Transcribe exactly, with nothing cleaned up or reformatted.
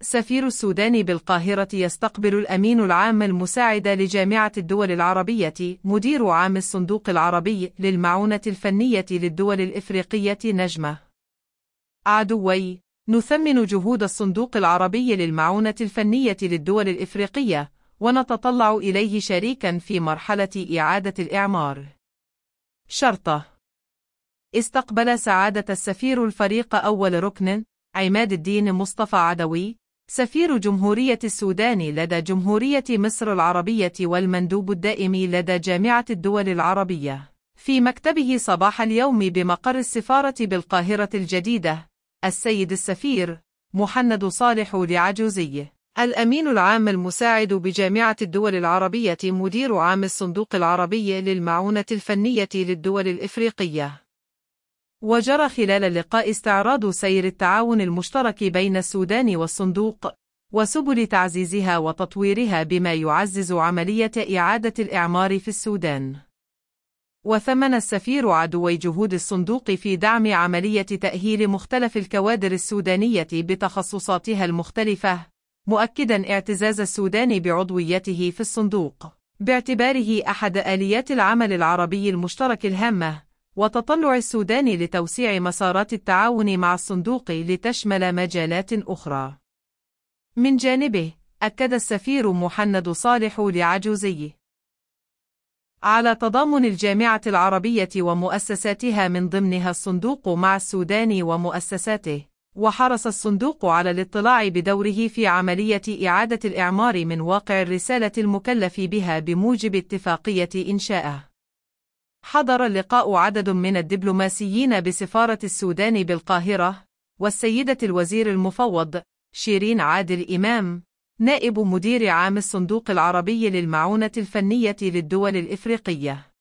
سفير السودان بالقاهرة يستقبل الأمين العام المساعد لجامعة الدول العربية مدير عام الصندوق العربي للمعونة الفنية للدول الإفريقية نجمة. عدوي: نثمن جهود الصندوق العربي للمعونة الفنية للدول الإفريقية، ونتطلع إليه شريكاً في مرحلة إعادة الإعمار. شرطة: استقبل سعادة السفير الفريق أول ركن عماد الدين مصطفى عدوي، سفير جمهورية السودان لدى جمهورية مصر العربية والمندوب الدائم لدى جامعة الدول العربية، في مكتبه صباح اليوم بمقر السفارة بالقاهرة الجديدة، السيد السفير محمد صالح العجوزي. الأمين العام المساعد بجامعة الدول العربية مدير عام الصندوق العربي للمعونة الفنية للدول الإفريقية. وجرى خلال اللقاء استعراض سير التعاون المشترك بين السودان والصندوق، وسبل تعزيزها وتطويرها بما يعزز عملية إعادة الإعمار في السودان. وثمن السفير عدوي جهود الصندوق في دعم عملية تأهيل مختلف الكوادر السودانية بتخصصاتها المختلفة، مؤكداً اعتزاز السودان بعضويته في الصندوق باعتباره أحد آليات العمل العربي المشترك الهامة، وتطلع السودان لتوسيع مسارات التعاون مع الصندوق لتشمل مجالات أخرى. من جانبه، أكد السفير محمد صالح العجوزي على تضامن الجامعة العربية ومؤسساتها من ضمنها الصندوق مع السودان ومؤسساته، وحرص الصندوق على الاطلاع بدوره في عملية إعادة الإعمار من واقع الرسالة المكلف بها بموجب اتفاقية إنشائه. حضر اللقاء عدد من الدبلوماسيين بسفارة السودان بالقاهرة، والسيدة الوزير المفوض شيرين عادل إمام، نائب مدير عام الصندوق العربي للمعونة الفنية للدول الإفريقية.